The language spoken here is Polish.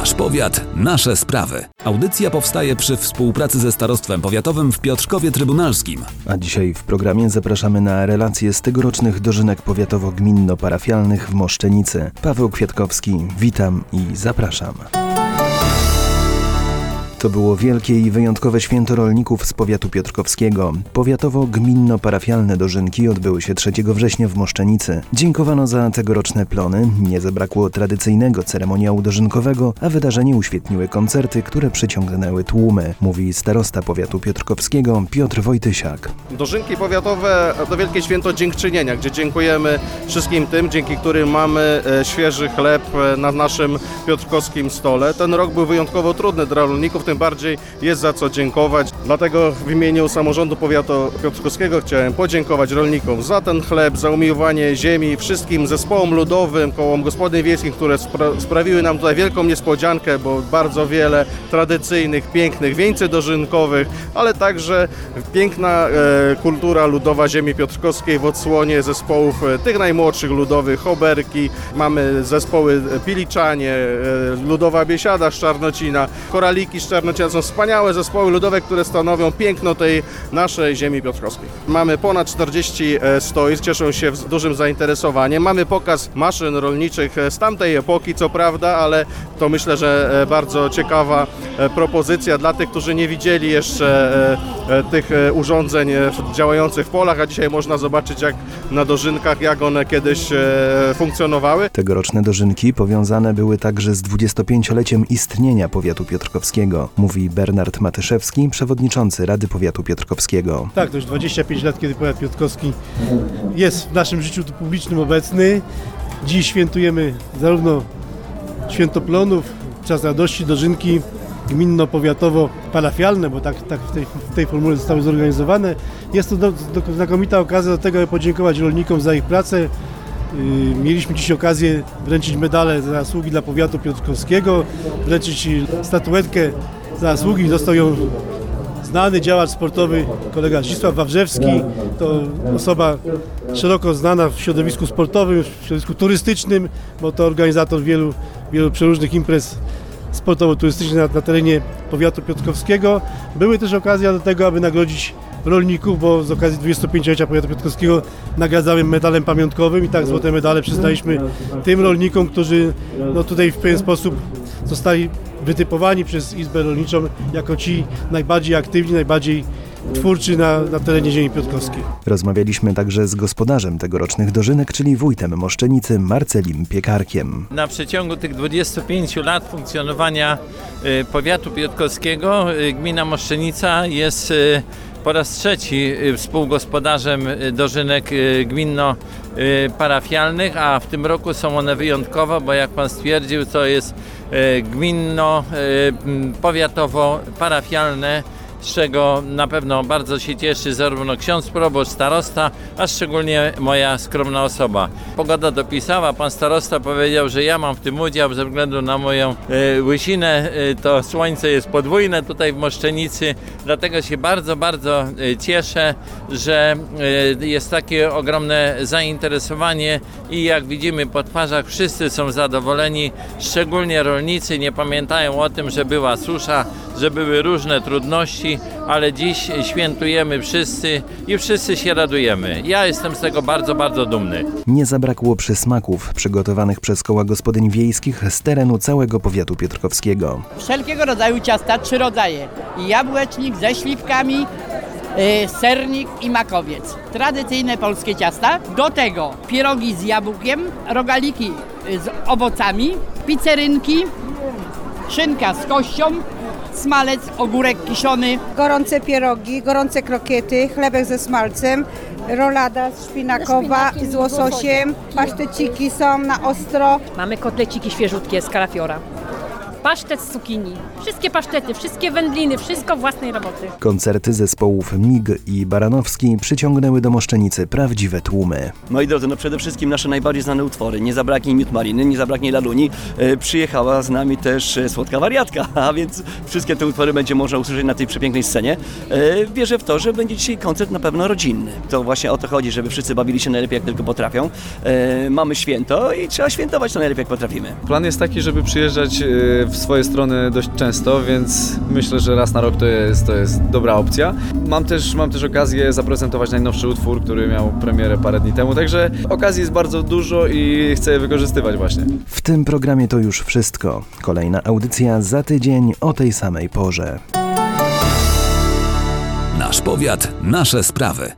Nasz powiat, nasze sprawy. Audycja powstaje przy współpracy ze Starostwem Powiatowym w Piotrkowie Trybunalskim. A dzisiaj w programie zapraszamy na relacje z tegorocznych dożynek powiatowo-gminno-parafialnych w Moszczenicy. Paweł Kwiatkowski, witam i zapraszam. To było wielkie i wyjątkowe święto rolników z powiatu piotrkowskiego. Powiatowo-gminno-parafialne dożynki odbyły się 3 września w Moszczenicy. Dziękowano za tegoroczne plony, nie zabrakło tradycyjnego ceremoniału dożynkowego, a wydarzenie uświetniły koncerty, które przyciągnęły tłumy, mówi starosta powiatu piotrkowskiego Piotr Wojtysiak. Dożynki powiatowe to wielkie święto dziękczynienia, gdzie dziękujemy wszystkim tym, dzięki którym mamy świeży chleb na naszym piotrkowskim stole. Ten rok był wyjątkowo trudny dla rolników, tym bardziej jest za co dziękować. Dlatego w imieniu samorządu powiatu piotrkowskiego chciałem podziękować rolnikom za ten chleb, za umiłowanie ziemi, wszystkim zespołom ludowym, kołom gospodyń wiejskich, które sprawiły nam tutaj wielką niespodziankę, bo bardzo wiele tradycyjnych, pięknych wieńcy dożynkowych, ale także piękna kultura ludowa ziemi piotrkowskiej w odsłonie zespołów tych najmłodszych ludowych, Choberki, mamy zespoły Piliczanie, ludowa Biesiada z Czarnocina, Koraliki z Czarnocina. Są wspaniałe zespoły ludowe, które stanowią piękno tej naszej ziemi piotrkowskiej. Mamy ponad 40 stoisk, cieszą się dużym zainteresowaniem. Mamy pokaz maszyn rolniczych z tamtej epoki, co prawda, ale to myślę, że bardzo ciekawa propozycja dla tych, którzy nie widzieli jeszcze tych urządzeń działających w polach, a dzisiaj można zobaczyć jak na dożynkach, jak one kiedyś funkcjonowały. Tegoroczne dożynki powiązane były także z 25-leciem istnienia powiatu piotrkowskiego, mówi Bernard Matyszewski, przewodniczący Rady Powiatu Piotrkowskiego. Tak, to już 25 lat, kiedy powiat piotrkowski jest w naszym życiu publicznym obecny. Dziś świętujemy zarówno święto plonów, czas radości, dożynki gminno-powiatowo-parafialne, bo tak w tej formule zostały zorganizowane. Jest to znakomita okazja do tego, aby podziękować rolnikom za ich pracę. Mieliśmy dziś okazję wręczyć medale za zasługi dla powiatu piotrkowskiego, wręczyć statuetkę za zasługi. Dostał ją znany działacz sportowy, kolega Zdzisław Wawrzewski. To osoba szeroko znana w środowisku sportowym, w środowisku turystycznym, bo to organizator wielu przeróżnych imprez sportowo-turystycznych na terenie powiatu piotrkowskiego. Były też okazje do tego, aby nagrodzić rolników, bo z okazji 25-lecia powiatu piotrkowskiego nagradzamy medalem pamiątkowym i tak złote medale przyznaliśmy tym rolnikom, którzy tutaj w pewien sposób zostali wytypowani przez Izbę Rolniczą jako ci najbardziej aktywni, najbardziej twórczy na terenie ziemi piotrkowskiej. Rozmawialiśmy także z gospodarzem tegorocznych dożynek, czyli wójtem Moszczenicy Marcelim Piekarkiem. Na przeciągu tych 25 lat funkcjonowania powiatu piotrkowskiego gmina Moszczenica jest po raz trzeci współgospodarzem dożynek gminno-parafialnych, a w tym roku są one wyjątkowe, bo jak pan stwierdził, to jest gminno-powiatowo-parafialne, z czego na pewno bardzo się cieszy zarówno ksiądz proboszcz, starosta, a szczególnie moja skromna osoba. Pogoda dopisała, pan starosta powiedział, że ja mam w tym udział ze względu na moją łysinę. To słońce jest podwójne tutaj w Moszczenicy, dlatego się bardzo, bardzo cieszę, że jest takie ogromne zainteresowanie i jak widzimy po twarzach wszyscy są zadowoleni, szczególnie rolnicy nie pamiętają o tym, że była susza, że były różne trudności, ale dziś świętujemy wszyscy i wszyscy się radujemy. Ja jestem z tego bardzo, bardzo dumny. Nie zabrakło przysmaków przygotowanych przez koła gospodyń wiejskich z terenu całego powiatu piotrkowskiego. Wszelkiego rodzaju ciasta, 3 rodzaje. Jabłecznik ze śliwkami, sernik i makowiec. Tradycyjne polskie ciasta. Do tego pierogi z jabłkiem, rogaliki z owocami, pizzerynki, szynka z kością, smalec, ogórek kiszony. Gorące pierogi, gorące krokiety, chlebek ze smalcem, rolada szpinakowa z łososiem, paszteciki są na ostro. Mamy kotleciki świeżutkie z kalafiora. Pasztet z cukinii, wszystkie pasztety, wszystkie wędliny, wszystko własnej roboty. Koncerty zespołów MIG i Baranowski przyciągnęły do Moszczenicy prawdziwe tłumy. Moi drodzy, przede wszystkim nasze najbardziej znane utwory. Nie zabraknie Miód Maliny, nie zabraknie Laluni. Przyjechała z nami też Słodka Wariatka, a więc wszystkie te utwory będzie można usłyszeć na tej przepięknej scenie. Wierzę w to, że będzie dzisiaj koncert na pewno rodzinny. To właśnie o to chodzi, żeby wszyscy bawili się najlepiej jak tylko potrafią. Mamy święto i trzeba świętować to najlepiej jak potrafimy. Plan jest taki, żeby przyjeżdżać w w swoje strony dość często, więc myślę, że raz na rok to jest dobra opcja. Mam też okazję zaprezentować najnowszy utwór, który miał premierę parę dni temu, także okazji jest bardzo dużo i chcę je wykorzystywać właśnie. W tym programie to już wszystko. Kolejna audycja za tydzień o tej samej porze. Nasz powiat, nasze sprawy.